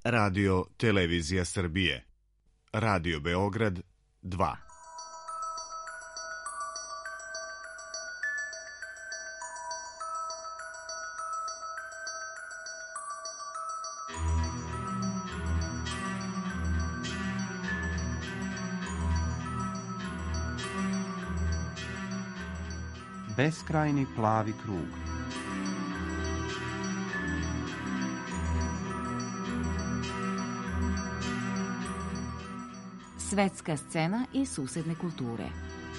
Radio Televizija Srbije. Radio Beograd 2. Beskrajni plavi krug. Svetska scena i susedne kulture.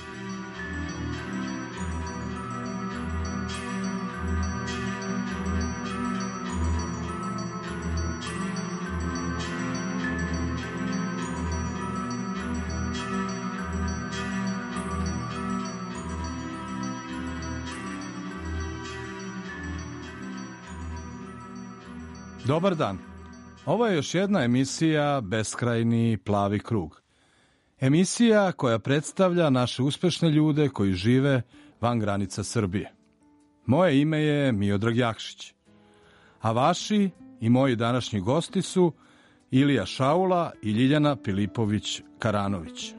Dobar dan. Ovo je još jedna emisija Beskrajni plavi krug. Emisija koja predstavlja naše uspešne ljude koji žive van granica Srbije. Moje ime je Miodrag Jakšić. A vaši i moji današnji gosti su Ilija Šaula i Ljiljana Pilipović-Karanović.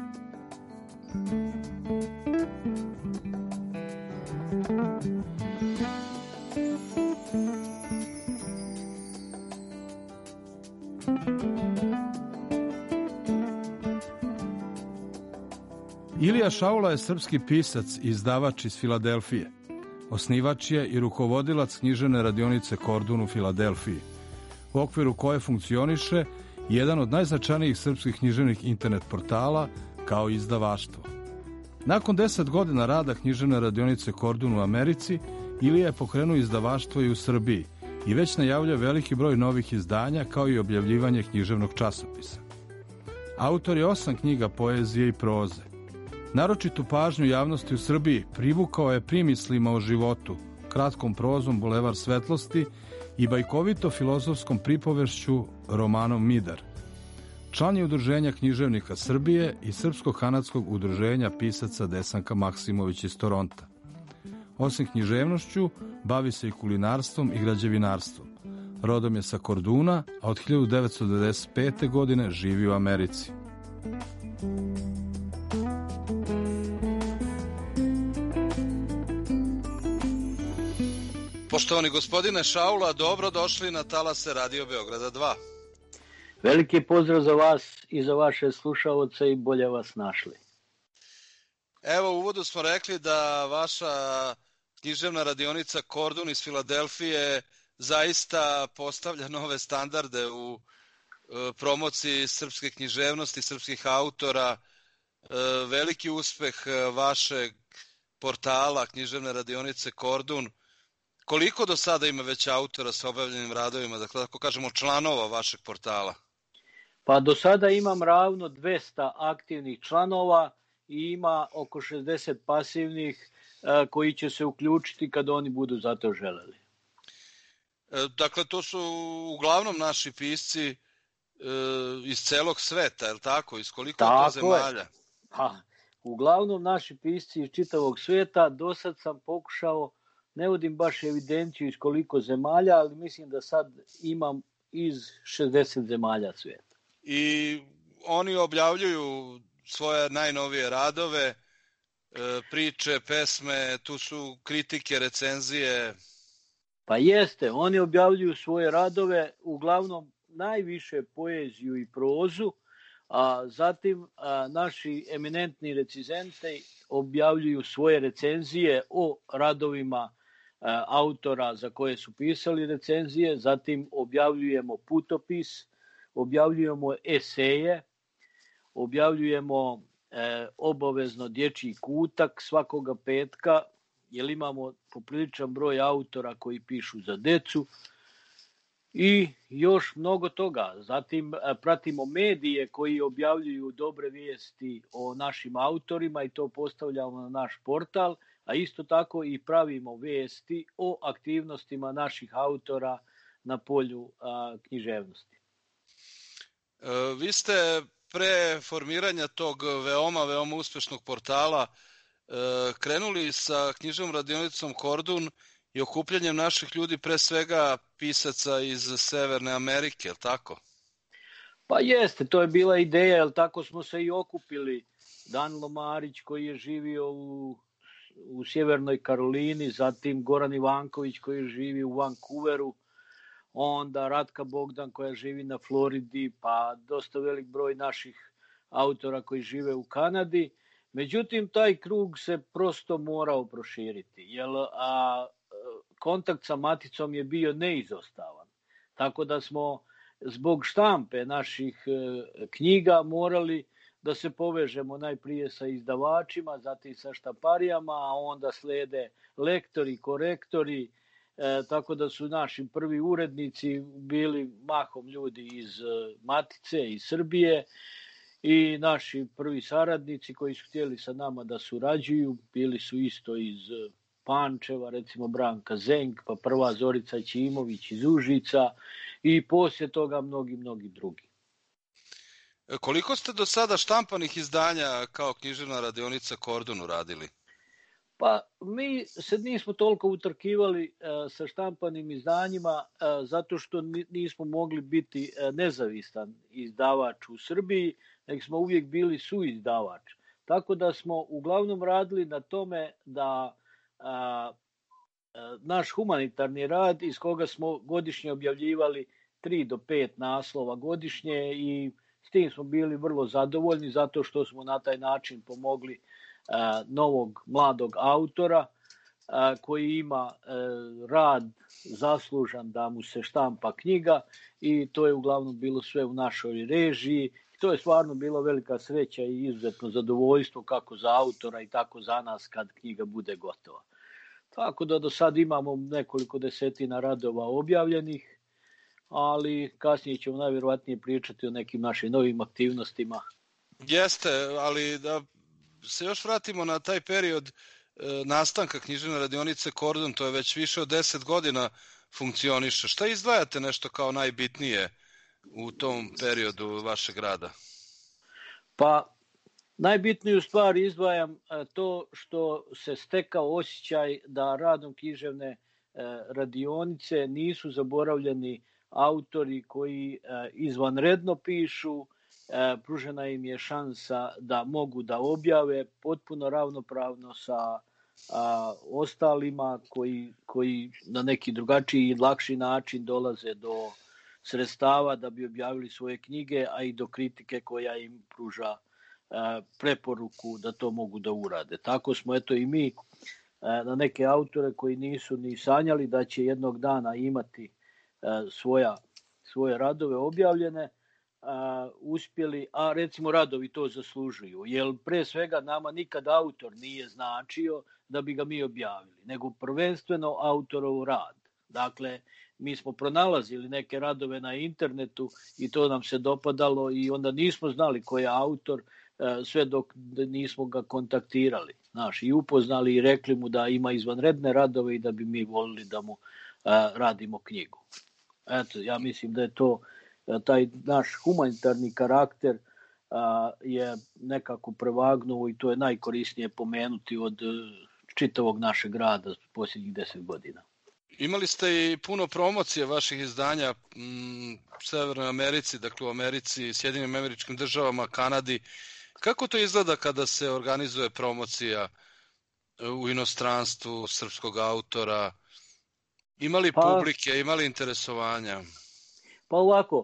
Ilija Šaula je srpski pisac i izdavač iz Filadelfije. Osnivač je i rukovodilac književne radionice Kordun u Filadelfiji, u okviru koje funkcioniše jedan od najznačajnijih srpskih književnih internet portala kao izdavaštvo. Nakon 10 godina rada književne radionice Kordun u Americi, Ilija je pokrenuo izdavaštvo i u Srbiji i već najavljuje veliki broj novih izdanja kao i objavljivanje književnog časopisa. Autor je 8 knjiga poezije i proze. Naročitu pažnju javnosti u Srbiji privukao je primislima o životu, kratkom prozom Bulevar svetlosti i bajkovito filozofskom pripovešću romanom Midar. Član je Udruženja književnika Srbije i Srpsko-kanadskog udruženja pisaca Desanka Maksimović iz Toronta. Osim književnošću, bavi se i kulinarstvom i građevinarstvom. Rodom je sa Korduna, a od 1995. godine živi u Americi. Poštovani gospodine Šaula, dobro došli na talase Radio Beograda 2. Veliki pozdrav za vas i za vaše slušaoce i bolje vas našli. Evo, u uvodu smo rekli da vaša književna radionica Kordun iz Filadelfije zaista postavlja nove standarde u promociji srpske književnosti, srpskih autora. Veliki uspeh vašeg portala književne radionice Kordun. Koliko do sada ima već autora sa objavljenim radovima, dakle, tako kažemo, članova vašeg portala? Pa do sada imam ravno 200 aktivnih članova i ima oko 60 pasivnih koji će se uključiti kad oni budu za to želeli. Dakle, to su uglavnom naši pisci iz celog sveta, je li tako? Iz koliko je to zemalja? Uglavnom naši pisci iz čitavog sveta. Do sad sam pokušao, ne vodim baš evidenciju iz koliko zemalja, ali mislim da sad imam iz 60 zemalja sveta. I oni objavljuju svoje najnovije radove, priče, pesme, tu su kritike, recenzije. Pa jeste, oni objavljuju svoje radove, uglavnom najviše poeziju i prozu, a zatim naši eminentni recenzenti objavljuju svoje recenzije o radovima autora za koje su pisali recenzije, zatim objavljujemo putopis, objavljujemo eseje, objavljujemo obavezno dječji kutak svakoga petka, jer imamo popriličan broj autora koji pišu za decu i još mnogo toga. Zatim pratimo medije koji objavljuju dobre vijesti o našim autorima i to postavljamo na naš portal, a isto tako i pravimo vijesti o aktivnostima naših autora na polju književnosti. Vi ste pre formiranja tog veoma uspešnog portala krenuli sa književnom radionicom Kordun i okupljanjem naših ljudi, pre svega pisaca iz Severne Amerike, je li tako? Pa jeste, to je bila ideja, jer tako smo se i okupili. Danilo Marić koji je živio u Sjevernoj Karolini, zatim Goran Ivanković koji živi u Vancouveru, onda Ratka Bogdan koja živi na Floridi, pa dosta velik broj naših autora koji žive u Kanadi. Međutim, taj krug se prosto morao proširiti, jer kontakt sa maticom je bio neizostavan. Tako da smo zbog štampe naših knjiga morali da se povežemo najprije sa izdavačima, zatim sa štamparijama, a onda slede lektori, korektori, tako da su naši prvi urednici bili mahom ljudi iz Matice, iz Srbije, i naši prvi saradnici koji su htjeli sa nama da surađuju bili su isto iz Pančeva, recimo Branka Zenk, pa prva Zorica Ćimović iz Užica i poslije toga mnogi drugi. Koliko ste do sada štampanih izdanja kao književna radionica Kordun uradili? Pa mi se nismo toliko utrkivali sa štampanim izdanjima zato što nismo mogli biti nezavistan izdavač u Srbiji, nego smo uvijek bili suizdavač. Tako da smo uglavnom radili na tome da naš humanitarni rad, iz koga smo godišnje objavljivali 3 do 5 naslova godišnje, i s tim smo bili vrlo zadovoljni zato što smo na taj način pomogli novog mladog autora koji ima rad zaslužan da mu se štampa knjiga, i to je uglavnom bilo sve u našoj režiji. To je stvarno bila velika sreća i izuzetno zadovoljstvo kako za autora i tako za nas kad knjiga bude gotova. Tako da do sad imamo nekoliko desetina radova objavljenih, ali kasnije ćemo najvjerovatnije pričati o nekim našim novim aktivnostima. Jeste, ali da se još vratimo na taj period nastanka književne radionice Kordun, to je već više od 10 godina funkcioniše. Šta izdvajate nešto kao najbitnije u tom periodu vašeg rada? Pa najbitniju stvar izdvajam to što se stekao osjećaj da radom književne radionice nisu zaboravljeni autori koji izvanredno pišu, pružena im je šansa da mogu da objave potpuno ravnopravno sa ostalima koji na neki drugačiji i lakši način dolaze do sredstava da bi objavili svoje knjige, a i do kritike koja im pruža preporuku da to mogu da urade. Tako smo eto i mi na neke autore koji nisu ni sanjali da će jednog dana imati svoje radove objavljene, uspjeli, a recimo radovi to zaslužuju, jer pre svega nama nikad autor nije značio da bi ga mi objavili, nego prvenstveno autorov rad. Dakle, mi smo pronalazili neke radove na internetu i to nam se dopadalo i onda nismo znali ko je autor sve dok nismo ga kontaktirali, i upoznali i rekli mu da ima izvanredne radove i da bi mi volili da mu radimo knjigu. Eto, ja mislim da je to taj naš humanitarni karakter je nekako prevagnuo i to je najkorisnije pomenuti od čitavog našeg rada posljednjih 10 godina. Imali ste i puno promocije vaših izdanja u Severnoj Americi, dakle u Americi, Sjedinim Američkim Državama, Kanadi. Kako to izgleda kada se organizuje promocija u inostranstvu srpskog autora? Ima li publike, ima li interesovanja? Pa ovako,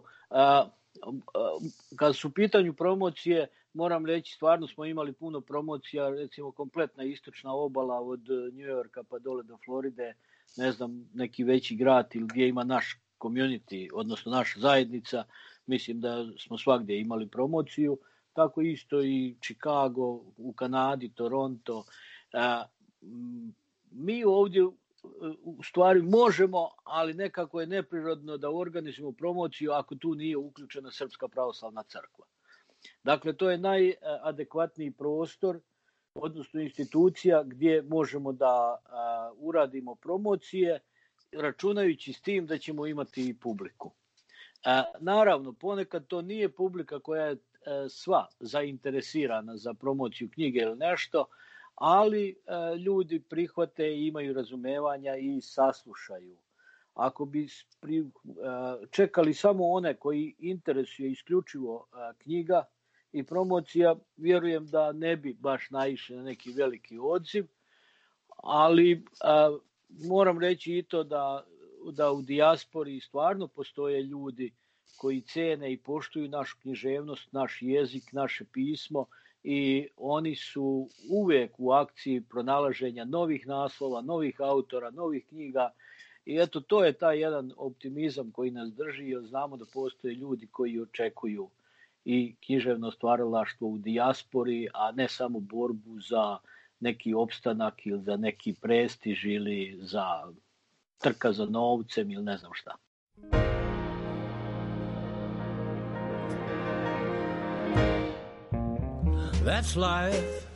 kad su u pitanju promocije, moram reći, stvarno smo imali puno promocija, recimo kompletna istočna obala od New Yorka pa dole do Floride, ne znam, neki veći grad ili gdje ima naš community, odnosno naša zajednica, mislim da smo svagdje imali promociju, tako isto i Chicago, u Kanadi, Toronto. Mi ovdje u stvari možemo, ali nekako je neprirodno da organizujemo promociju ako tu nije uključena Srpska pravoslavna crkva. Dakle, to je najadekvatniji prostor, odnosno institucija gdje možemo da uradimo promocije, računajući s tim da ćemo imati i publiku. Naravno, ponekad to nije publika koja je sva zainteresirana za promociju knjige ili nešto, ali ljudi prihvate i imaju razumevanja i saslušaju. Ako bi čekali samo one koji interesuje isključivo knjiga i promocija, vjerujem da ne bi baš naišli na neki veliki odziv, ali moram reći i to da u dijaspori stvarno postoje ljudi koji cene i poštuju našu književnost, naš jezik, naše pismo i oni su uvijek u akciji pronalaženja novih naslova, novih autora, novih knjiga. I eto, to je taj jedan optimizam koji nas drži, jer znamo da postoje ljudi koji očekuju i književno stvaralaštvo u dijaspori, a ne samo borbu za neki opstanak ili za neki prestiž ili za trka za novcem ili ne znam šta. That's life.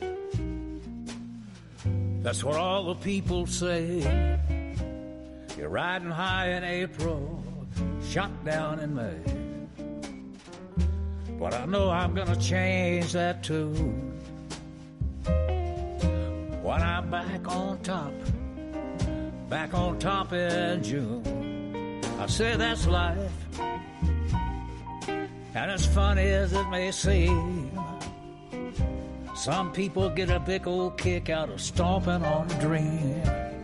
That's what all the people say. You're riding high in April, shot down in May. But I know I'm gonna change that too. When I'm back on top in June. I say that's life, and as funny as it may seem, some people get a big old kick out of stomping on a dream.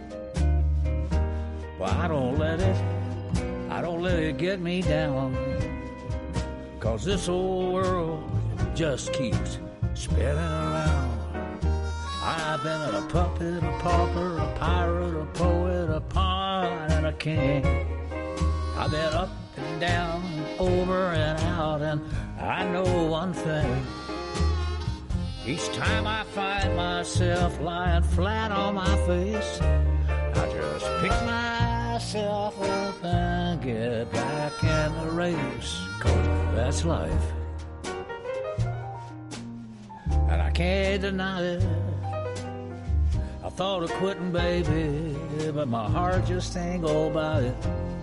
But I don't let it get me down, 'cause this old world just keeps spinning around. I've been a puppet, a pauper, a pirate, a poet, a pawn, and a king. I've been up and down, over and out, and I know one thing. Each time I find myself lying flat on my face, I just pick myself up and get back in the race, 'cause that's life. And I can't deny it. I thought of quitting, baby, but my heart just ain't go by it.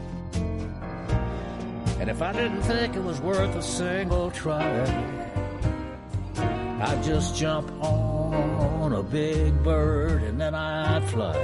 And if I didn't think it was worth a single try, I'd just jump on a big bird and then I'd fly.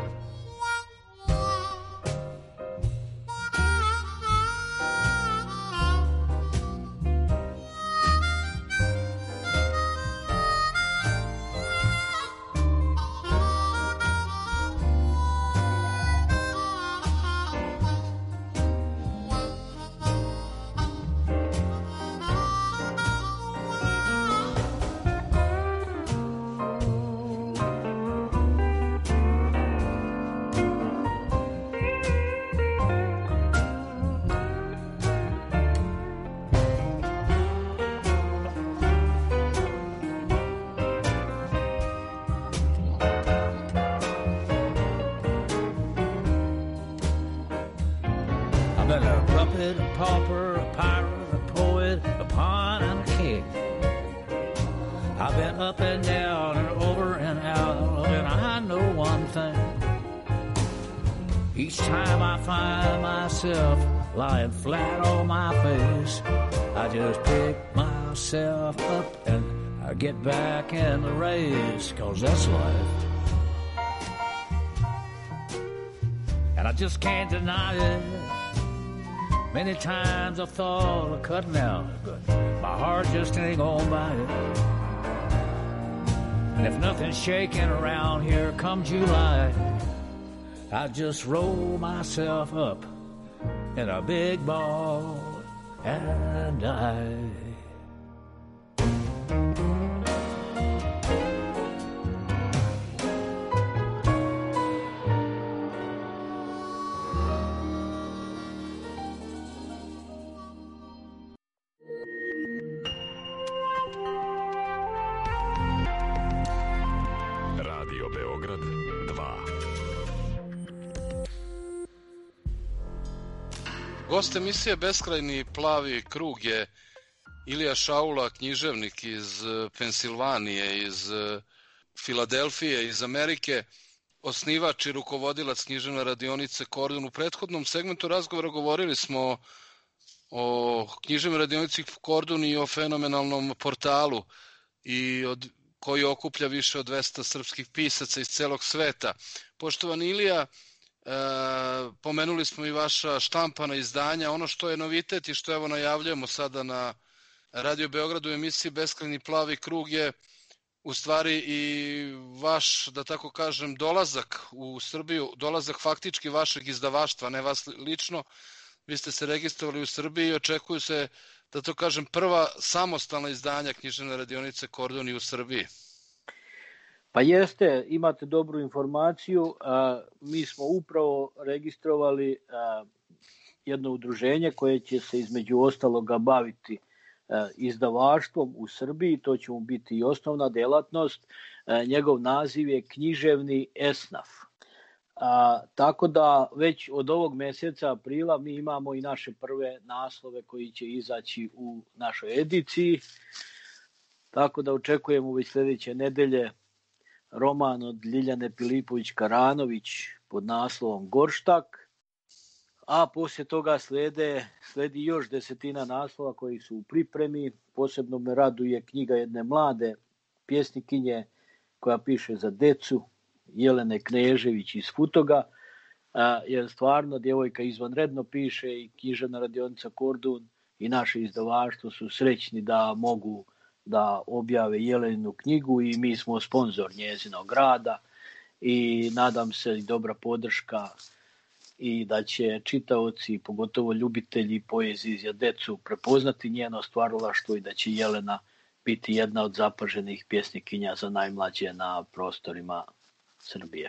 Lying flat on my face, I just pick myself up and I get back in the race, 'cause that's life. And I just can't deny it. Many times I thought of cutting out, but my heart just ain't gonna buy it. And if nothing's shaking around here come July, I just roll myself up in a big ball and die. Radio Beograd 2. Gost emisije Beskrajni plavi krug je Ilija Šaula, književnik iz Pensilvanije, iz Filadelfije, iz Amerike, osnivač i rukovodilac književne radionice Kordun. U prethodnom segmentu razgovora govorili smo o književnoj radionici Kordun i o fenomenalnom portalu i od koji okuplja više od 200 srpskih pisaca iz celog sveta. Poštovani Ilija, pomenuli smo i vaša štampana izdanja. Ono što je novitet i što evo najavljujemo sada na Radio Beogradu u emisiji Beskrajni plavi krug je u stvari i vaš, da tako kažem, dolazak u Srbiju, dolazak faktički vašeg izdavaštva, ne vas lično. Vi ste se registrovali u Srbiji i očekuju se, da to kažem, prva samostalna izdanja književne radionice Kordun u Srbiji. Pa jeste, imate dobru informaciju. Mi smo upravo registrovali jedno udruženje koje će se između ostaloga baviti izdavaštvom u Srbiji. To će mu biti i osnovna delatnost. Njegov naziv je Književni esnaf. Tako da već od ovog meseca aprila mi imamo i naše prve naslove koji će izaći u našoj ediciji. Tako da očekujemo već sljedeće nedelje roman od Ljiljane Pilipović-Karanović pod naslovom Gorštak, a poslije toga sledi još 10 naslova koji su u pripremi. Posebno me raduje knjiga jedne mlade pjesnikinje koja piše za decu, Jelene Knežević iz Futoga, jer stvarno djevojka izvanredno piše i književna radionica Kordun i naše izdavaštvo su srećni da mogu da objave Jeleninu knjigu i mi smo sponzor njezinog rada i nadam se i dobra podrška i da će čitaoci, pogotovo ljubitelji poezije za decu, prepoznati njeno stvaralaštvo i da će Jelena biti jedna od zapaženih pjesnikinja za najmlađe na prostorima Srbije.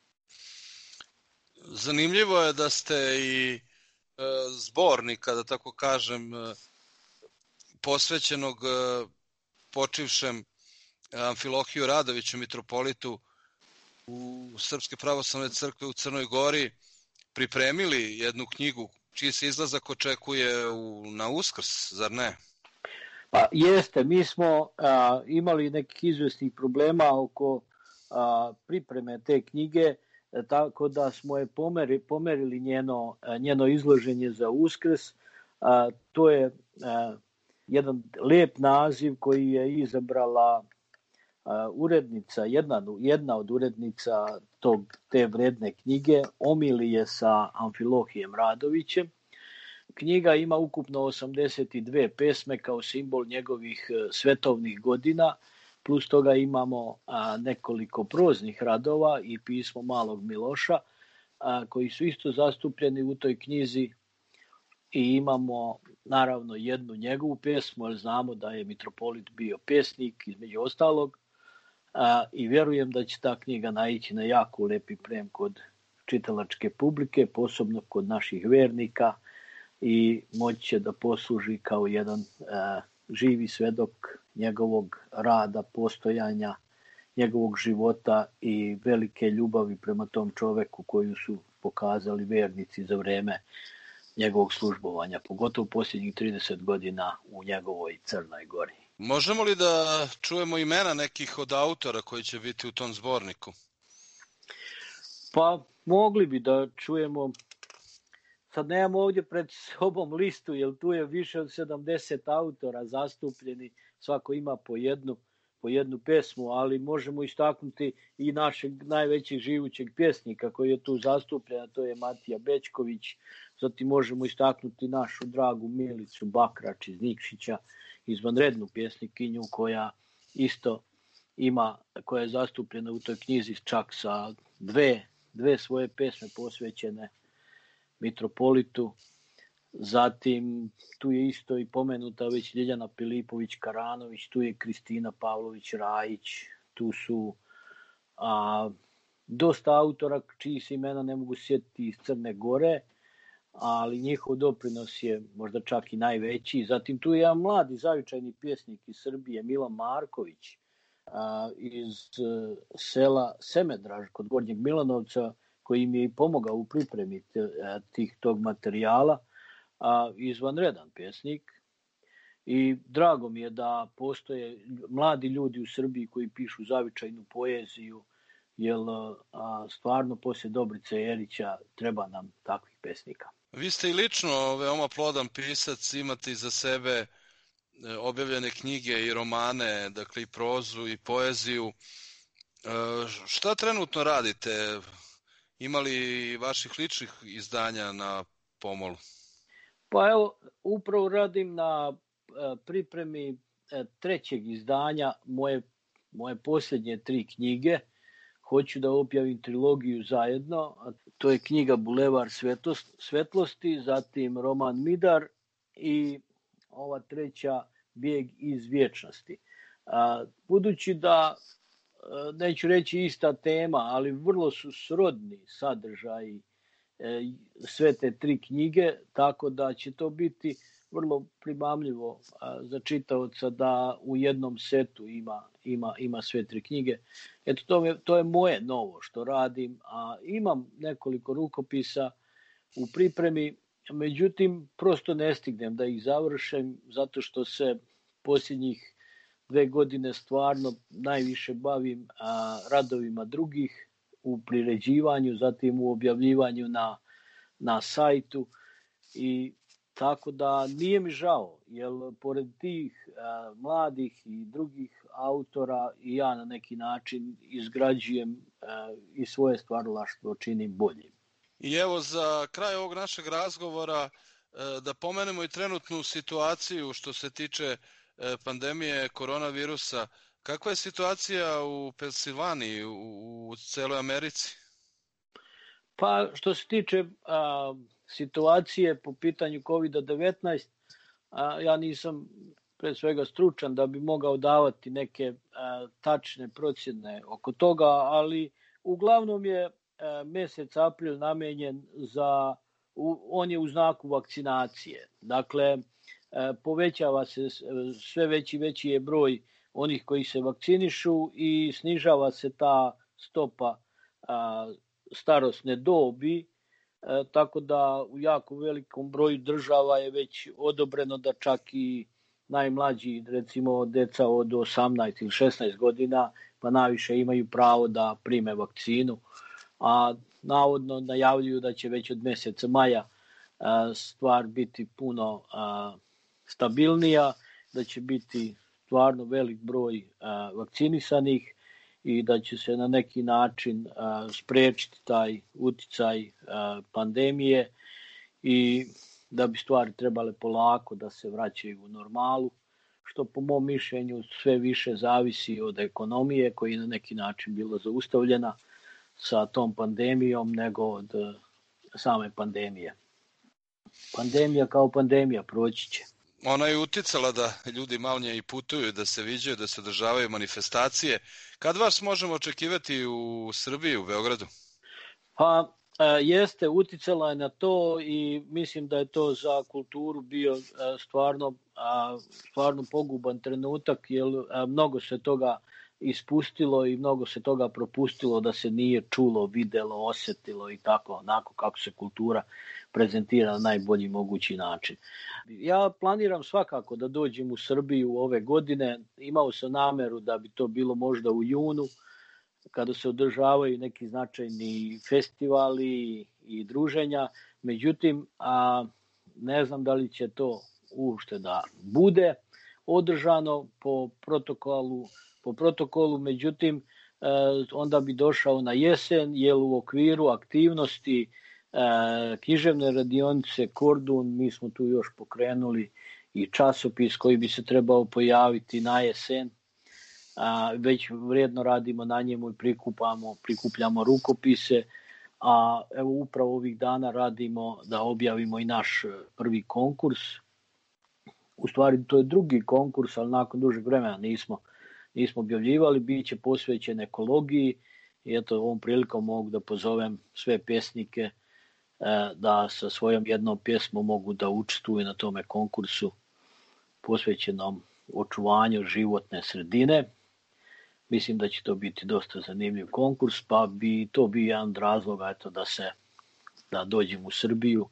Zanimljivo je da ste i zbornika, da tako kažem, posvećenog počivšem Amfilohiju Radoviću, mitropolitu u Srpske pravoslavne crkve u Crnoj Gori, pripremili jednu knjigu čiji se izlazak očekuje na Uskrs, zar ne? Pa jeste, mi smo imali nekih izvesnih problema oko pripreme te knjige, tako da smo je pomerili njeno izloženje za Uskrs. To je jedan lijep naziv koji je izabrala urednica, jedna od urednica te vredne knjige, Omilije sa Amfilohijem Radovićem. Knjiga ima ukupno 82 pesme kao simbol njegovih svetovnih godina, plus toga imamo nekoliko proznih radova i pismo Malog Miloša, koji su isto zastupljeni u toj knjizi. I imamo naravno jednu njegovu pesmu, jer znamo da je mitropolit bio pesnik između ostalog, i vjerujem da će ta knjiga naići na jako lepi prijem kod čitalačke publike, posebno kod naših vernika, i moći će da posluži kao jedan živi svedok njegovog rada, postojanja, njegovog života i velike ljubavi prema tom čoveku koju su pokazali vernici za vreme njegovog službovanja, pogotovo posljednjih 30 godina u njegovoj Crnoj Gori. Možemo li da čujemo imena nekih od autora koji će biti u tom zborniku? Pa mogli bi da čujemo. Sad nemamo ovdje pred sobom listu, jer tu je više od 70 autora zastupljeni, svako ima po jednu pesmu, ali možemo istaknuti i našeg najvećeg živućeg pjesnika koji je tu zastupljen, a to je Matija Bećković. Zatim možemo istaknuti našu dragu Milicu Bakrač iz Nikšića, izvanrednu pjesnikinju koja isto ima, koja je zastupljena u toj knjizi čak sa dve svoje pesme posvećene mitropolitu. Zatim tu je isto i pomenuta već Ljiljana Pilipović-Karanović, tu je Kristina Pavlović-Rajić, tu su dosta autora čiji se imena ne mogu sjetiti iz Crne Gore, ali njihov doprinos je možda čak i najveći. Zatim tu je jedan mladi zavičajni pjesnik iz Srbije, Milan Marković, iz sela Semedraž kod Gornjeg Milanovca, koji mi je i pomogao u pripremi tog materijala, izvanredan pjesnik. I drago mi je da postoje mladi ljudi u Srbiji koji pišu zavičajnu poeziju, jer stvarno poslije Dobrice Jerića treba nam takvih pesnika. Vi ste i lično veoma plodan pisac, imate iza sebe objavljene knjige i romane, dakle i prozu i poeziju. Šta trenutno radite? Ima li vaših ličnih izdanja na pomolu? Pa evo, upravo radim na pripremi trećeg izdanja moje posljednje 3 knjige. Hoću da objavim trilogiju zajedno. To je knjiga Bulevar svetlosti, zatim roman Midar i ova treća Bijeg iz vječnosti. Budući da, neću reći ista tema, ali vrlo su srodni sadržaji sve te 3 knjige, tako da će to biti vrlo primamljivo za čitaoca da u jednom setu ima sve 3 knjige. Eto, to je moje novo što radim, a imam nekoliko rukopisa u pripremi, međutim, prosto ne stignem da ih završim, zato što se posljednjih 2 godine stvarno najviše bavim radovima drugih u priređivanju, zatim u objavljivanju na sajtu, i tako da nije mi žao, jer pored tih mladih i drugih autora i ja na neki način izgrađujem i svoje stvaralaštvo činim boljim. I evo za kraj ovog našeg razgovora da pomenemo i trenutnu situaciju što se tiče pandemije koronavirusa. Kakva je situacija u Pensilvaniji, u celoj Americi? Pa što se tiče situacije po pitanju COVID-19, ja nisam pre svega stručan da bi mogao davati neke tačne procjene oko toga, ali uglavnom je mesec april namenjen on je u znaku vakcinacije. Dakle, povećava se sve veći je broj onih koji se vakcinišu i snižava se ta stopa starosne dobi, tako da u jako velikom broju država je već odobreno da čak i najmlađi, recimo deca od 18 ili 16 godina, pa najviše imaju pravo da prime vakcinu, a navodno najavljuju da će već od mjeseca maja stvar biti puno stabilnija, da će biti stvarno velik broj vakcinisanih i da će se na neki način spriječiti taj uticaj pandemije i da bi stvari trebale polako da se vraćaju u normalu, što po mom mišljenju sve više zavisi od ekonomije koja je na neki način bila zaustavljena sa tom pandemijom nego od same pandemije. Pandemija kao pandemija proći će. Ona je uticala da ljudi manje i putuju, da se viđaju, da se održavaju manifestacije. Kad vas možemo očekivati u Srbiji, u Beogradu? Pa jeste, uticala je na to i mislim da je to za kulturu bio stvarno poguban trenutak, jer mnogo se toga ispustilo i mnogo se toga propustilo da se nije čulo, videlo, osjetilo i tako, onako kako se kultura prezentira na najbolji mogući način. Ja planiram svakako da dođem u Srbiju ove godine. Imao sam nameru da bi to bilo možda u junu, kada se održavaju neki značajni festivali i druženja. Međutim, ne znam da li će to uopšte da bude održano po protokolu, međutim, onda bi došao na jesen, jer u okviru aktivnosti književne radionice Kordun mi smo tu još pokrenuli i časopis koji bi se trebao pojaviti na jesen. Već vrijedno radimo na njemu i prikupljamo rukopise, a evo upravo ovih dana radimo da objavimo i naš prvi konkurs. U stvari to je drugi konkurs, ali nakon dužeg vremena nismo objavljivali, bit će posvećen ekologiji i eto ovom prilikom mogu da pozovem sve pjesnike da sa svojom jednom pjesmom mogu da učestvuju na tome konkursu posvećenom očuvanju životne sredine. Mislim da će to biti dosta zanimljiv konkurs, pa bi to bio jedan od razloga da dođem u Srbiju.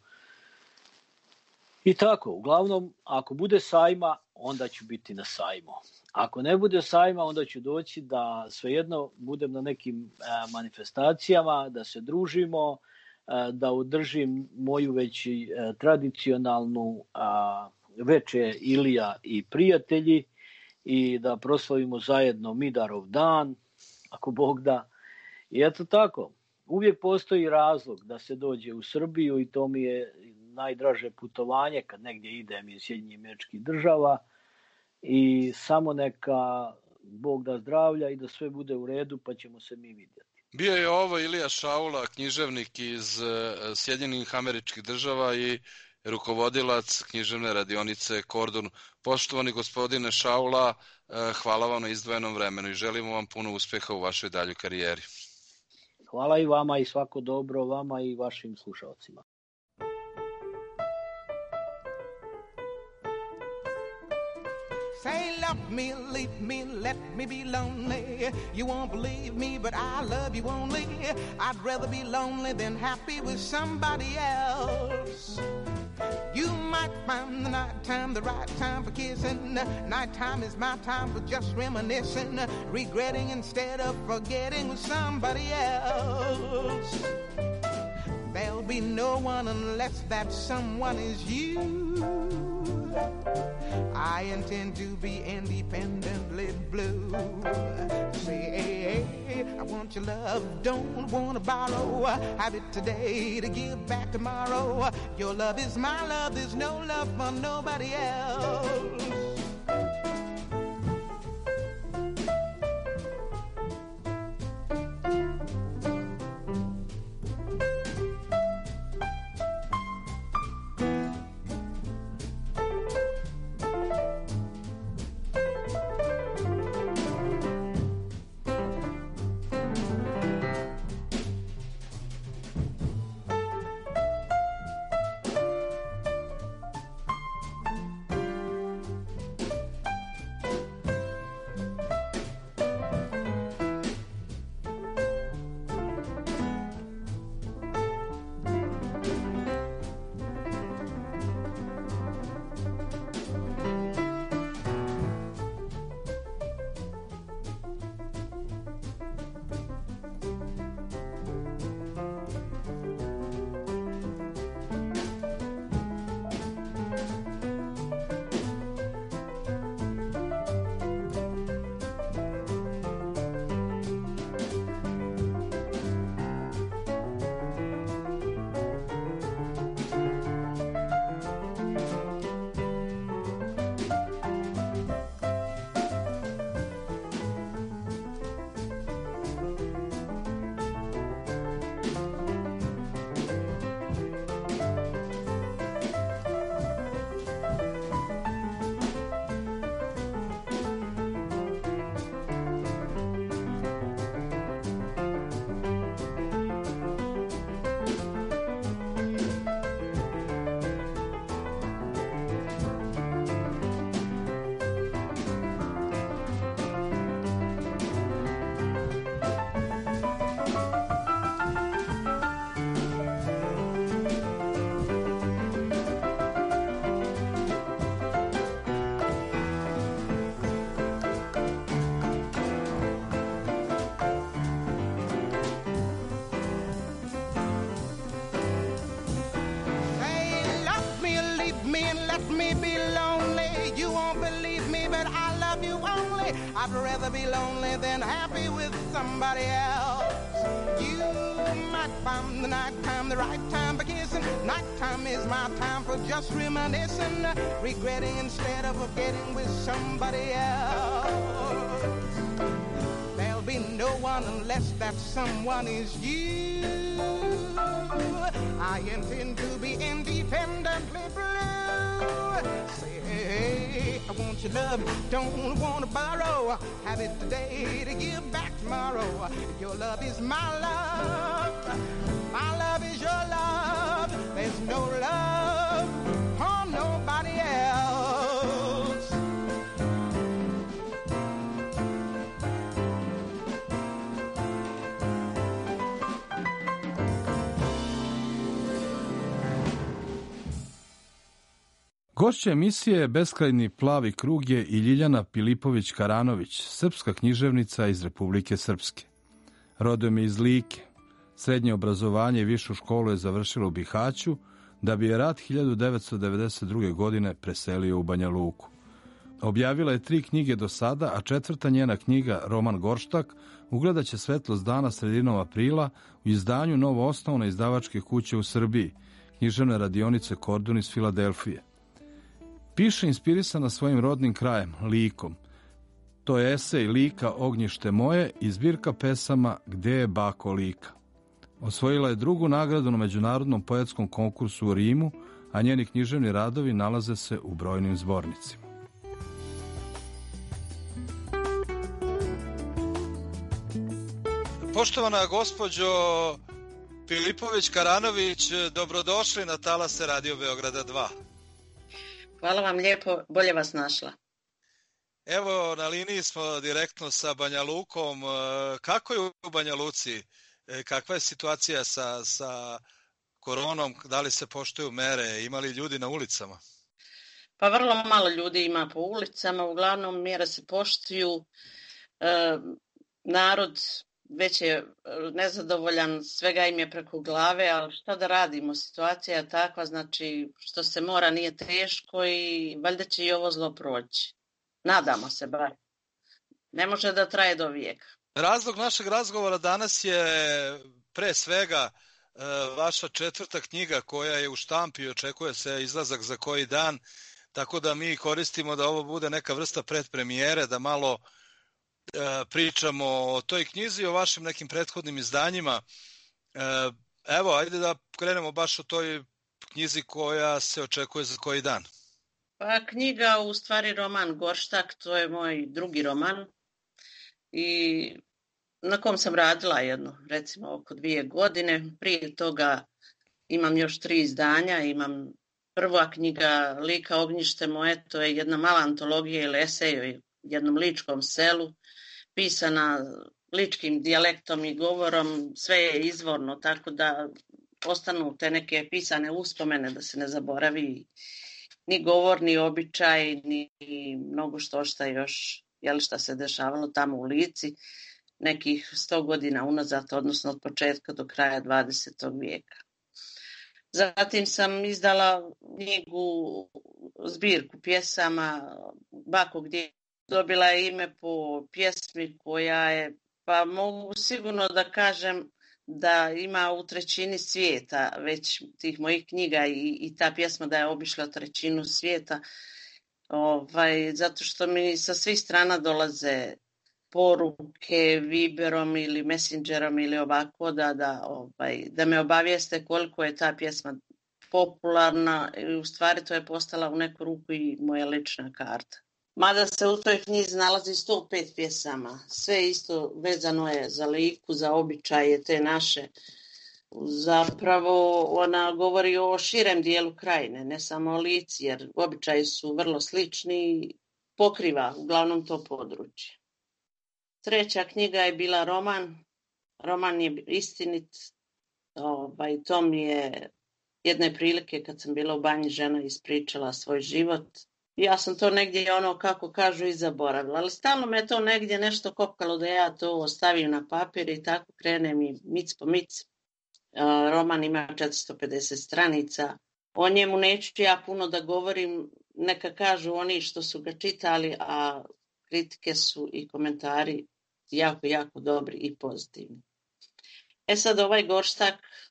I tako, uglavnom, ako bude sajma, onda ću biti na sajmu. Ako ne bude sajma, onda ću doći da svejedno budem na nekim manifestacijama, da se družimo, da održim moju već tradicionalnu veče Ilija i prijatelji i da proslavimo zajedno Midarov dan, ako Bog da. I eto tako, uvijek postoji razlog da se dođe u Srbiju i to mi je najdraže putovanje kad negdje idem iz Sjedinjenih Američkih Država i samo neka Bog da zdravlja i da sve bude u redu pa ćemo se mi vidjeti. Bio je ovo Ilija Šaula, književnik iz Sjedinjenih Američkih Država i rukovodilac književne radionice Kordun. Poštovani gospodine Šaula, hvala vam na izdvojenom vremenu i želimo vam puno uspjeha u vašoj daljoj karijeri. Hvala i vama i svako dobro vama i vašim slušalcima. Say love me, leave me, let me be lonely. You won't believe me, but I love you only. I'd rather be lonely than happy with somebody else. You might find the nighttime the right time for kissing. Nighttime is my time for just reminiscing, regretting instead of forgetting with somebody else. There'll be no one unless that someone is you. I intend to be independently blue. Say, I want your love, don't want to borrow. Have it today to give back tomorrow. Your love is my love, there's no love for nobody else. I'd rather be lonely than happy with somebody else. You might find the nighttime the right time for kissing. Nighttime is my time for just reminiscing, regretting instead of forgetting with somebody else. There'll be no one unless that someone is you. I intend to be independently blue. Say, I want your love, don't want to borrow. Have it today to give back tomorrow. Your love is my love. My love is your love. There's no love for nobody else. Gošća emisije Beskrajni plavi krug je i Ljiljana Pilipović-Karanović, srpska književnica iz Republike Srpske. Rodom je iz Like. Srednje obrazovanje i višu školu je završila u Bihaću, da bi je rat 1992. godine preselio u Banja Luku. Objavila je 3 knjige do sada, a 4. njena knjiga, roman Gorštak, ugledat će svetlost dana sredinom aprila u izdanju novoosnovane izdavačke kuće u Srbiji, književne radionice Kordun iz Filadelfije. Piše inspirisana svojim rodnim krajem, Likom. To je esej Lika Ognjište moje i zbirka pesama Gde je bako Lika. Osvojila je 2. nagradu na međunarodnom poetskom konkursu u Rimu, a njeni književni radovi nalaze se u brojnim zbornicima. Poštovana gospođo Filipović-Karanović, dobrodošli na talase Radio Beograda 2. Hvala vam lijepo, bolje vas našla. Evo, na liniji smo direktno sa Banja Lukom. Kako je u Banja Luci? Kakva je situacija sa koronom? Da li se poštuju mere? Ima li ljudi na ulicama? Pa vrlo malo ljudi ima po ulicama, uglavnom mjere se poštuju. Narod već je nezadovoljan, svega im je preko glave, ali šta da radimo, situacija je takva, znači što se mora nije teško i valjda će i ovo zlo proći. Nadamo se bar. Ne može da traje do vijeka. Razlog našeg razgovora danas je pre svega vaša 4. knjiga koja je u štampi i očekuje se izlazak za koji dan, tako da mi koristimo da ovo bude neka vrsta predpremijere, da malo pričamo o toj knjizi i o vašim nekim prethodnim izdanjima. Evo, ajde da krenemo baš o toj knjizi koja se očekuje za koji dan. Pa knjiga, u stvari roman Gorštak, to je moj 2. roman i na kom sam radila recimo oko 2 godine. Prije toga imam još 3 izdanja. Imam prva knjiga Lika Ognjište moje, to je jedna mala antologija ili esej o jednom ličkom selu, pisana ličkim dijalektom i govorom, sve je izvorno, tako da ostanu te neke pisane uspomene da se ne zaboravi ni govor, ni običaj, ni mnogo šta još, šta se dešavalo tamo u Lici nekih 100 godina unazad, odnosno od početka do kraja 20. vijeka. Zatim sam izdala knjigu, zbirku pjesama Bako gdje, dobila je ime po pjesmi koja je, pa mogu sigurno da kažem da ima u 1/3 svijeta već tih mojih knjiga i ta pjesma da je obišla 1/3 svijeta, zato što mi sa svih strana dolaze poruke Viberom ili Messengerom ili ovako da me obavijeste koliko je ta pjesma popularna i u stvari to je postala u neku ruku i moja lična karta. Mada se u toj knjizi nalazi 105 pjesama, sve isto vezano je za Liku, za običaje te naše. Zapravo ona govori o širem dijelu krajine, ne samo o Lici, jer običaji su vrlo slični i pokriva uglavnom to područje. 3. knjiga je bila roman. Roman je istinit. To mi je jedne prilike kad sam bila u Banji žena ispričala svoj život. Ja sam to negdje kako kažu i zaboravila, ali stalno me to negdje nešto kopkalo da ja to ostavim na papir i tako krenem i mic po mic. Roman ima 450 stranica. O njemu neću ja puno da govorim, neka kažu oni što su ga čitali, a kritike su i komentari jako, jako dobri i pozitivni. Sad ovaj Gorštak,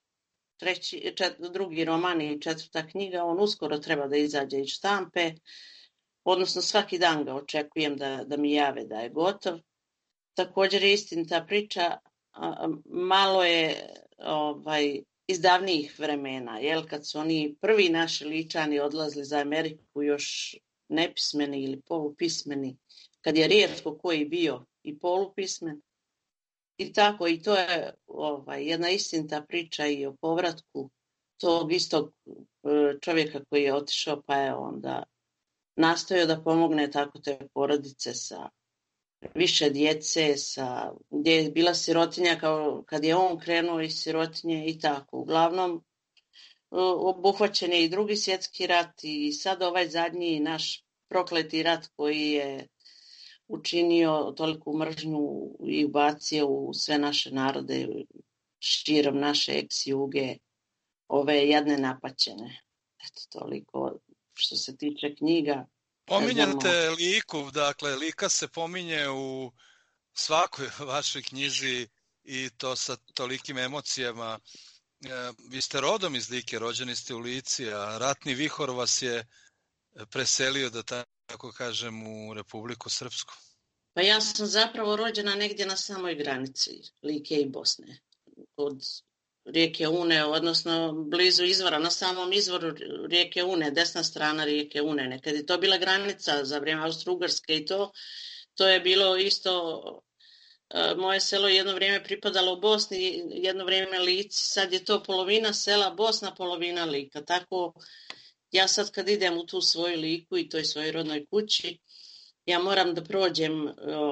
2. roman i 4. knjiga, on uskoro treba da izađe iz štampe, odnosno svaki dan ga očekujem da mi jave da je gotov. Također je istinita priča, malo je iz davnijih vremena, kad su oni prvi naši Ličani odlazili za Ameriku još nepismeni ili polupismeni, kad je rijetko koji bio i polupismen. I tako, i to je jedna istinita priča i o povratku tog istog čovjeka koji je otišao, pa je onda nastojao da pomogne tako te porodice sa više djece, gdje je bila sirotinja kad je on krenuo iz sirotinje i tako. Uglavnom, obuhvaćen je i 2. svjetski rat i sad ovaj zadnji naš prokleti rat koji je učinio toliku mržnju i ubacio u sve naše narode širom naše ex-juge, ove jadne napaćene. Eto, toliko što se tiče knjiga. Pominjate liku, dakle, lika se pominje u svakoj vašoj knjizi i to sa tolikim emocijama. Vi ste rodom iz Like, rođeni ste u Lici, a ratni vihor vas je preselio, da tako kažem, u Republiku Srpsku. Pa ja sam zapravo rođena negdje na samoj granici Like i Bosne, od rijeke Une, odnosno blizu izvora, na samom izvoru rijeke Une, desna strana rijeke Une. Nekad je to bila granica za vrijeme Austro-Ugarske i to je bilo isto. Moje selo jedno vrijeme pripadalo u Bosni, jedno vrijeme Lici, sad je to polovina sela Bosna, polovina Lika. Tako ja sad kad idem u tu svoju Liku i toj svojoj rodnoj kući, ja moram da prođem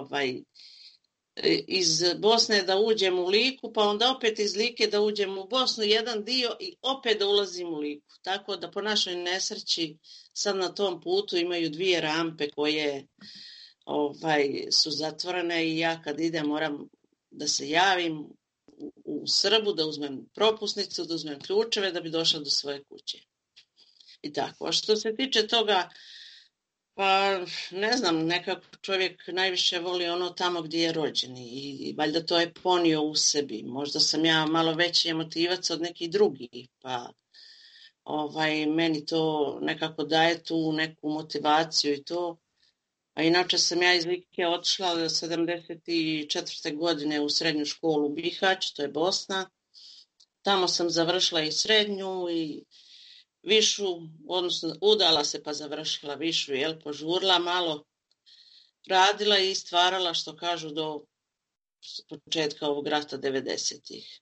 iz Bosne da uđem u Liku, pa onda opet iz Like da uđem u Bosnu jedan dio i opet da ulazim u Liku. Tako da po našoj nesreći sad na tom putu imaju 2 rampe koje su zatvorene i ja kad idem moram da se javim u Srbu, da uzmem propusnicu, da uzmem ključeve da bi došla do svoje kuće. I tako. A što se tiče toga, pa ne znam, nekako čovjek najviše voli ono tamo gdje je rođen i valjda to je ponio u sebi. Možda sam ja malo veći emotivac od nekih drugih, pa meni to nekako daje tu neku motivaciju i to. A inače sam ja iz Like otišla 74. godine u srednju školu u Bihać, to je Bosna. Tamo sam završila i srednju i višu, odnosno udala se pa završila višu, požurla malo, radila i stvarala, što kažu, do početka ovog rata 90-ih.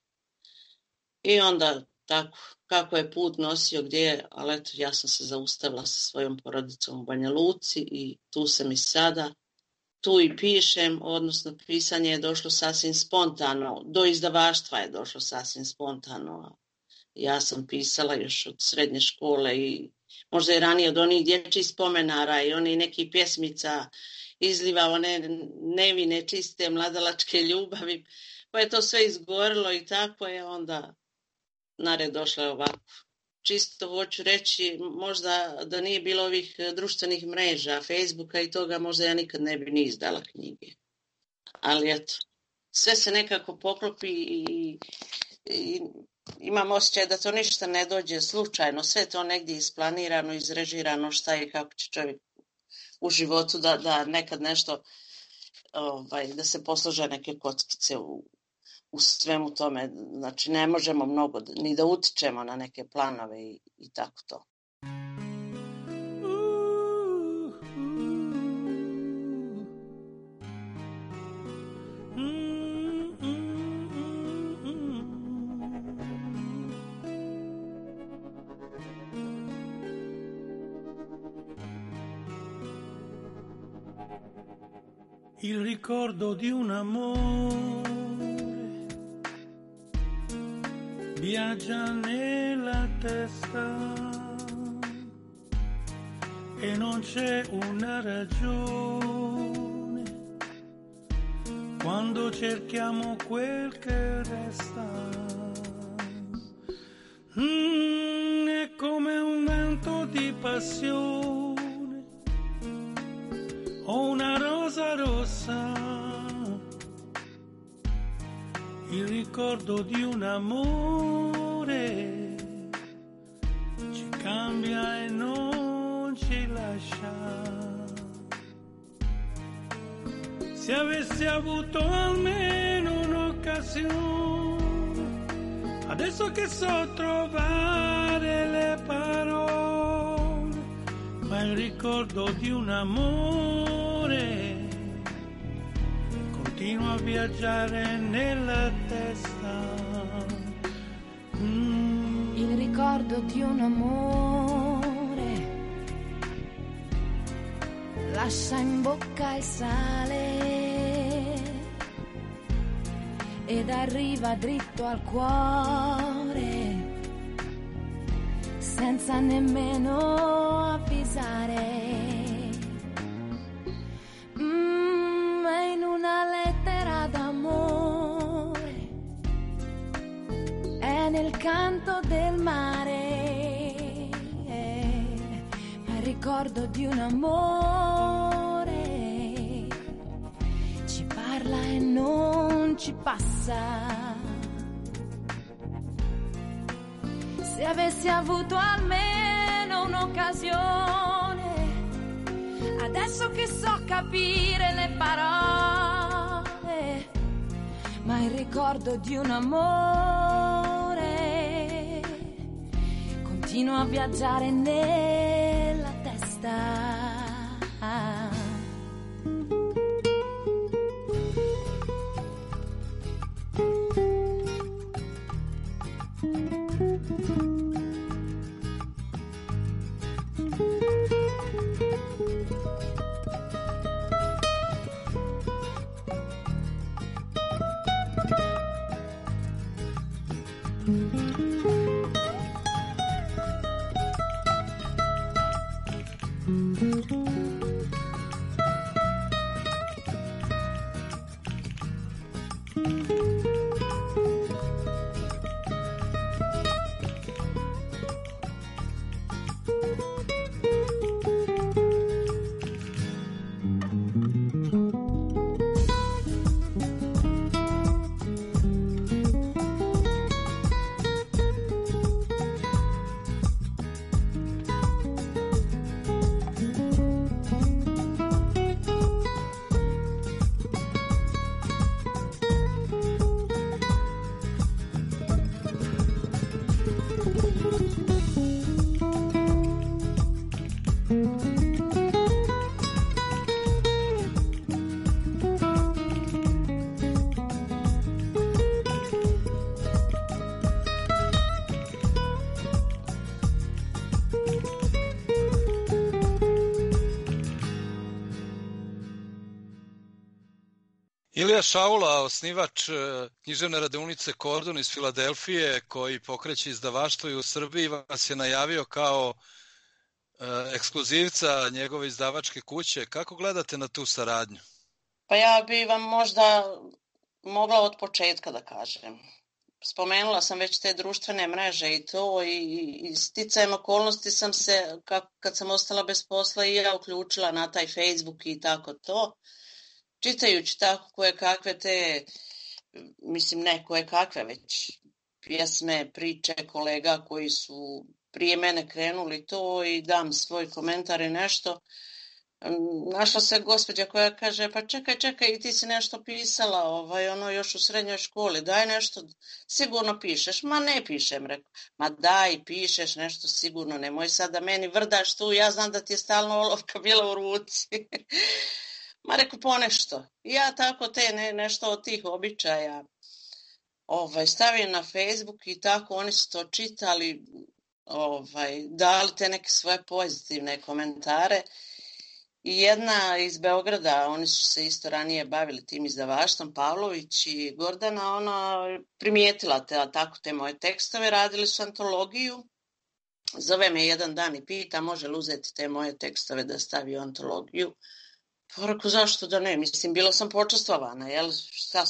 I onda tako, kako je put nosio gdje, ali eto, ja sam se zaustavila sa svojom porodicom u Banja Luci i tu sam i sada. Tu i pišem, odnosno pisanje je došlo sasvim spontano, do izdavaštva je došlo sasvim spontano. Ja sam pisala još od srednje škole i možda i ranije od onih dječjih spomenara i onih nekih pjesmica izliva one nevine, čiste, mladalačke ljubavi. Pa je to sve izgorilo i tako je onda nared došla ovako. Čisto hoću reći, možda da nije bilo ovih društvenih mreža, Facebooka i toga, možda ja nikad ne bi ni izdala knjige. Ali eto, sve se nekako poklopi i imam osjećaj da to ništa ne dođe slučajno, sve to negdje isplanirano, izrežirano, šta i kako će čovjek u životu da nekad nešto, da se poslože neke kockice u svemu tome. Znači ne možemo mnogo ni da utičemo na neke planove i tako to. Il ricordo di un amore viaggia nella testa e non c'è una ragione quando cerchiamo quel che resta. È come un vento di passione o una rosa rossa, il ricordo di un amore ci cambia e non ci lascia. Se avessi avuto almeno un'occasione, adesso che so trovare le parole, ma il ricordo di un amore continua a viaggiare nella testa. Il ricordo di un amore lascia in bocca il sale ed arriva dritto al cuore senza nemmeno avvisare. È in una lettera d'amore, è nel canto del mare, ricordo di un amore, ci parla e non ci passa. Se avessi avuto almeno un'occasione, adesso che so capire le parole, ma il ricordo di un amore continua a viaggiare nella testa. Ilija Šaula, osnivač književne radionice Kordun iz Filadelfije, koji pokreće izdavaštvo i u Srbiji, vas je najavio kao ekskluzivca njegove izdavačke kuće. Kako gledate na tu saradnju? Pa ja bi vam možda mogla od početka da kažem. Spomenula sam već te društvene mreže i to, i sticajem okolnosti sam se, kad sam ostala bez posla, i ja uključila na taj Facebook i tako to. Čitajući tako koje kakve te, mislim ne koje kakve, već pjesme, priče kolega koji su prije mene krenuli to, i dam svoj komentar i nešto. Našla se gospođa koja kaže, pa čekaj, i ti si nešto pisala, još u srednjoj školi, daj nešto, sigurno pišeš. Ma ne pišem, rekao. Ma daj, pišeš nešto sigurno, nemoj sad da meni vrdaš tu, ja znam da ti je stalno olovka bila u ruci. Ma rekao, ponešto. Ja tako te nešto od tih običaja stavim na Facebook i tako oni su to čitali, dali te neke svoje pozitivne komentare. I jedna iz Beograda, oni su se isto ranije bavili tim izdavaštvom, Pavlović i Gordana, ona primijetila tako te moje tekstove, radili su antologiju. Zove me jedan dan i pita, može li uzeti te moje tekstove da stavi u antologiju. Pa rekao, zašto da ne? Mislim, bila sam počastvovana, jel? Šta,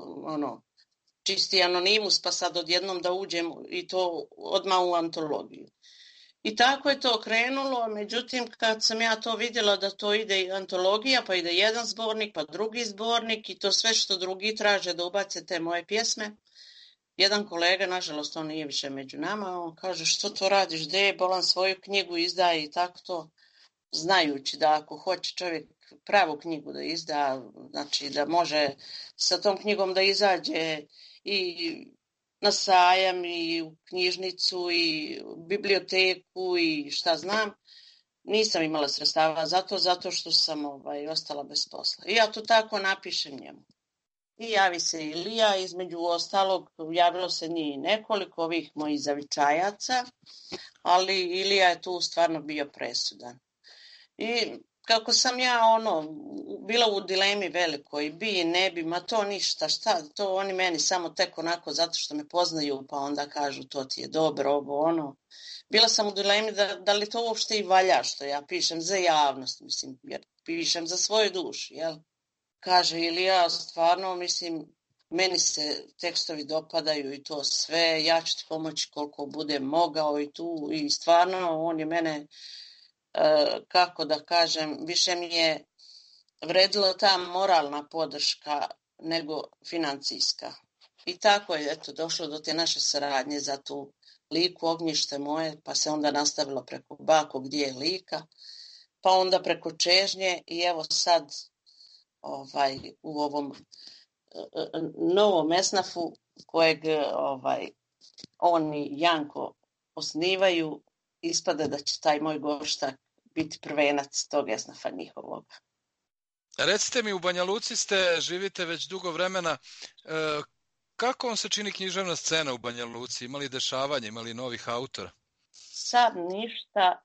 čisti anonimus, pa sad odjednom da uđem i to odmah u antologiju. I tako je to krenulo, međutim, kad sam ja to vidjela da to ide i antologija, pa ide jedan zbornik, pa drugi zbornik i to sve što drugi traže da ubace te moje pjesme. Jedan kolega, nažalost, on nije više među nama, on kaže, što to radiš, gdje je bolan svoju knjigu izdaje i tako to, znajući da ako hoće čovjek pravu knjigu da izda, znači da može sa tom knjigom da izađe i na sajam i u knjižnicu i u biblioteku i šta znam, nisam imala sredstava zato što sam ostala bez posla. I ja to tako napišem njemu. I javi se Ilija, između ostalog javilo se njih nekoliko ovih mojih zavičajaca, ali Ilija je tu stvarno bio presudan. I kako sam ja bila u dilemi velikoj, bi i ne bi, ma to ništa, šta, to oni meni samo tek onako zato što me poznaju, pa onda kažu to ti je dobro, Bila sam u dilemi da li to uopšte i valja što ja pišem za javnost, mislim, jer pišem za svoju dušu, jel? Kaže Ilija, stvarno, mislim, meni se tekstovi dopadaju i to sve, ja ću ti pomoći koliko budem mogao i tu, i stvarno on je mene kako da kažem, više mi je vredila ta moralna podrška nego financijska. I tako je došlo do te naše saradnje za tu Liku, Ognjište moje, pa se onda nastavilo preko Bako gdje je Lika, pa onda preko Čežnje i evo sad u ovom novom esnafu kojeg on i Janko osnivaju, ispada da će taj moj Gorštak biti prvenac tog esnafa njihovog. Recite mi, u Banja Luci živite već dugo vremena, kako vam se čini književna scena u Banja Luci? Ima li dešavanja, ima li novih autora? Sad ništa,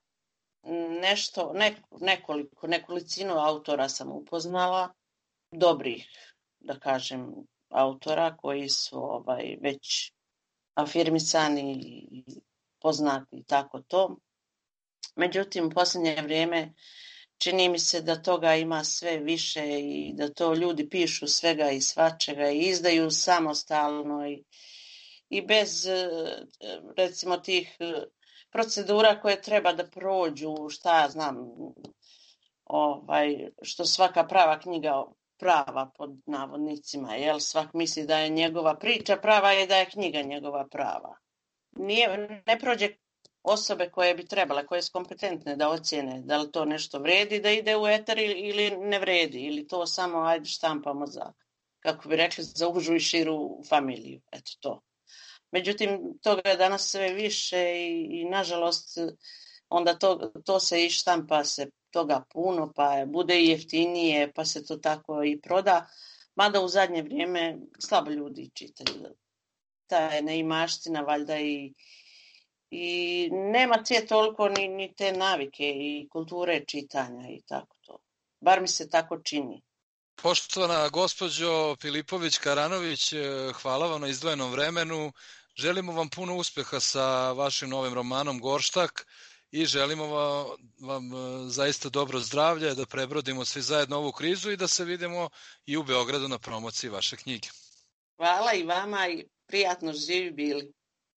nekolicinu autora sam upoznala, dobrih, da kažem, autora koji su već afirmisani i poznati i tako to. Međutim, u posljednje vrijeme čini mi se da toga ima sve više i da to ljudi pišu svega i svačega i izdaju samostalno i bez, recimo, tih procedura koje treba da prođu, šta ja znam, što svaka prava knjiga prava pod navodnicima, jel? Svak misli da je njegova priča prava i da je knjiga njegova prava. Ne prođe osobe koje bi trebale, koje su kompetentne da ocjene da li to nešto vredi da ide u eter ili ne vredi, ili to samo ajde štampamo za, kako bi rekli, za užu i širu familiju. Eto to. Međutim, toga je danas sve više i nažalost onda to se i štampa se toga puno, pa bude i jeftinije, pa se to tako i proda. Mada u zadnje vrijeme slabo ljudi čitaju. Ta je neimaština valjda i nema toliko ni te navike i kulture čitanja i tako to. Bar mi se tako čini. Poštovana gospođo Filipović-Karanović, hvala vam na izdvojenom vremenu. Želimo vam puno uspeha sa vašim novim romanom Gorštak i želimo vam zaista dobro zdravlje, da prebrodimo svi zajedno ovu krizu i da se vidimo i u Beogradu na promociji vaše knjige. Hvala i vama i prijatno živi bili.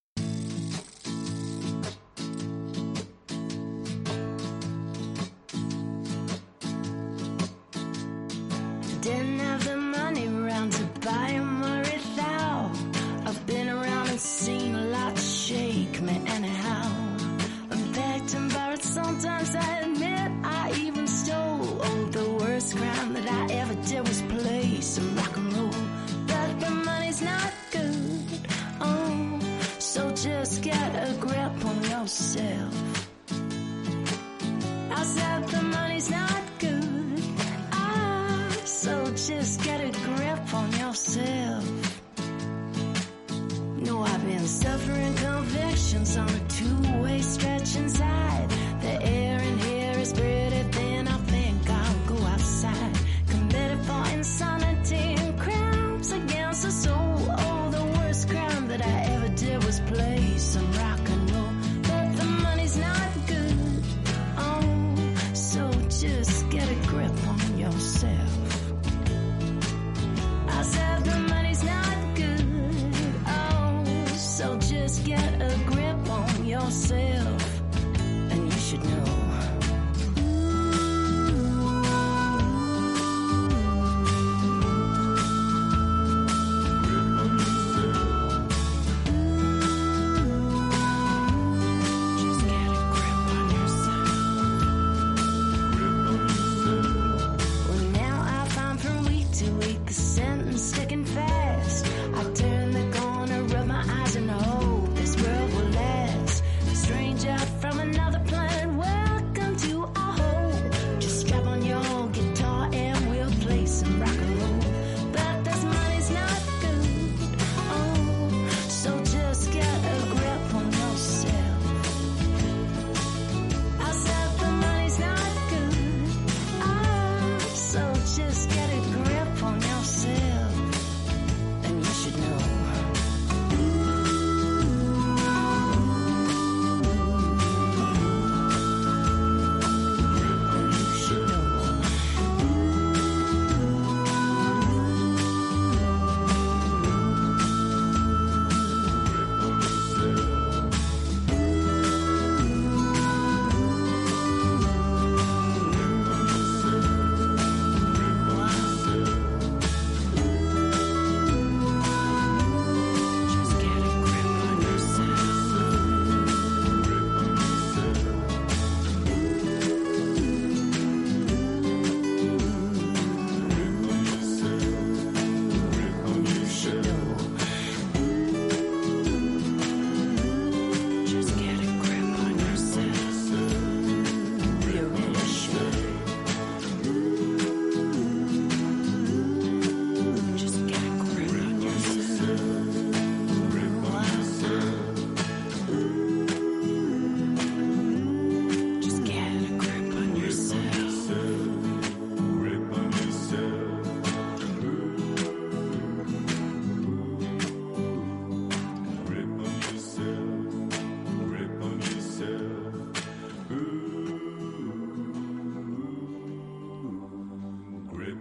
Didn't have the money around to buy a Murray Thou. I've been around and seen a lot shake me anyhow. I'm begged and borrowed, sometimes I admit I even stole. Oh, the worst crime that I ever did was play some rock and roll. But the money's not good, oh, so just get a grip on yourself. I said the money's not good, so just get a grip on yourself. No, I've been suffering convictions on a two-way stretch inside. The air in here is pretty thin, I think I'll go outside. Committed for insanity and crimes against the soul. Oh, the worst crime that I ever did was play some rock and roll. But the money's not good, oh, so just get a grip on yourself. I said the money's not good, oh, so just get a grip on yourself, and you should know. Well, now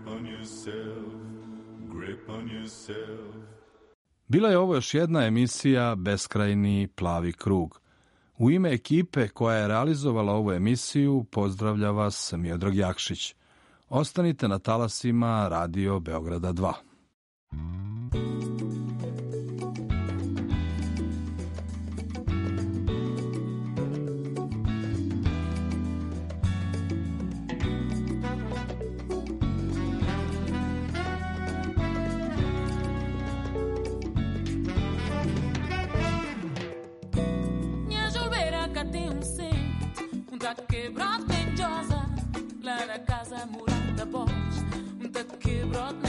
grip on yourself, grip on yourself. Bila je ovo još jedna emisija Beskrajni plavi krug. U ime ekipe koja je realizovala ovu emisiju pozdravlja vas Miodrag Jakšić. Ostanite na talasima Radio Beograda 2. Quebrada penjosa, lá na casa morada Bosch, quebrada